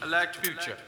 like future.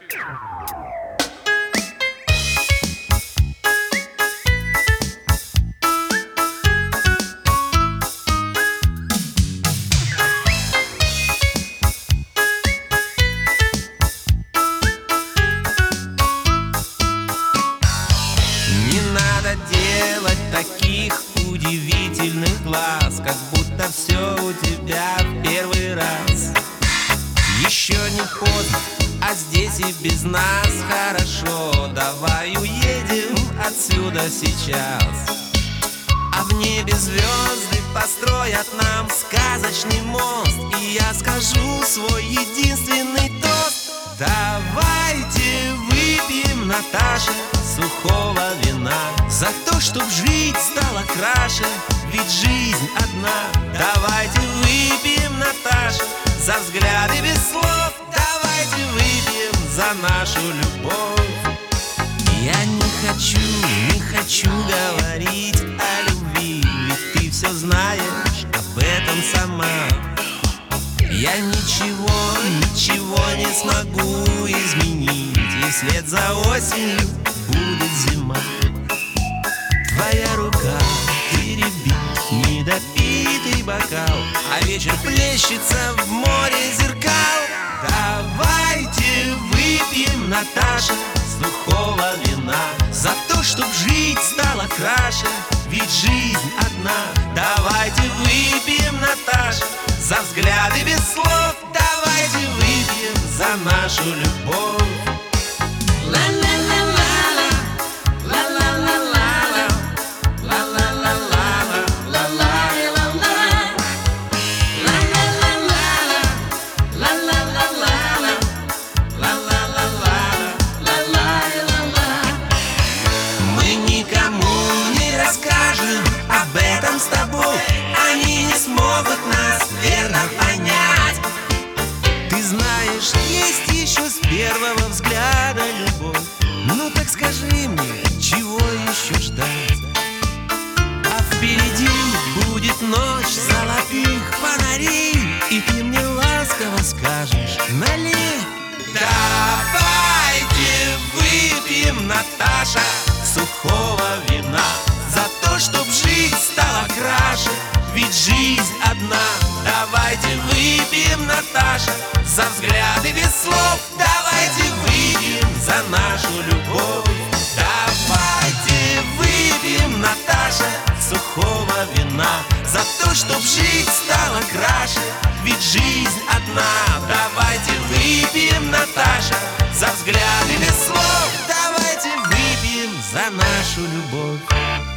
Не надо делать таких удивительных глаз, как будто все у тебя в первый раз. Еще не поздно, а здесь и без нас хорошо. Давай уедем отсюда сейчас. А в небе звезды построят нам сказочный мост, и я скажу свой единственный тост. Давайте выпьем, Наташа, сухого вина за то, чтоб жить стало краше, ведь жизнь одна. Давайте выпьем, Наташа, за взгляды без слов. Давайте выпьем за нашу любовь. Я не хочу говорить о любви, ведь ты все знаешь об этом сама. Я ничего не смогу изменить, и вслед за осенью будет зима. Твоя рука теребит недопитый бокал, а вечер плещется в море зеркал. Давайте выпьем, Наташа, сухого вина за то, чтоб жить стало краше, ведь жизнь одна. Давайте выпьем, Наташа, за взгляды без слов. Давайте выпьем за нашу любовь. Мы никому не расскажем об этом с тобой, они не смогут нас верно понять. Ты знаешь, есть еще с первого взгляда любовь. Ну так скажи мне, чего еще ждать? А впереди будет ночь золотых фонарей, и ты мне ласково скажешь: налей. Давайте выпьем, Наташа, сухого вина за то, чтоб жить стало краше, ведь жизнь одна. Давайте выпьем, Наташа, за взгляды без слов. Давайте выпьем за нашу любовь. Давайте выпьем, Наташа, сухого вина за то, чтоб жить стало краше, ведь жизнь одна. Давайте выпьем, Наташа, за взгляды без слов. Давайте выпьем за нашу любовь.